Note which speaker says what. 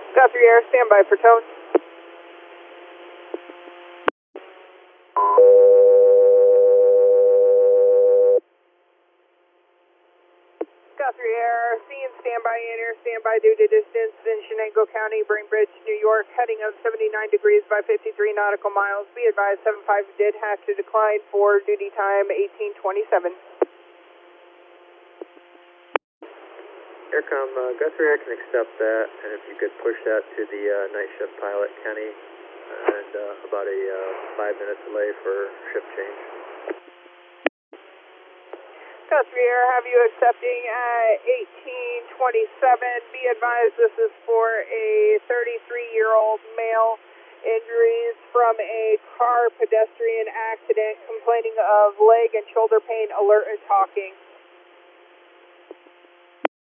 Speaker 1: Guthrie Air, standby for tone. Guthrie Air, seeing standby in air, standby due to distance in Shenango County, Bainbridge, New York, heading of 79 degrees by 53 nautical miles. Be advised, 75 did have to decline for duty time 1827.
Speaker 2: Aircom, Guthrie Air can accept that, and if you could push that to the night shift pilot, Kenny, and about a 5-minute delay for shift change.
Speaker 1: Guthrie Air, have you accepting at 1827. Be advised, this is for a 33-year-old male. Injuries from a car pedestrian accident, complaining of leg and shoulder pain, alert and talking.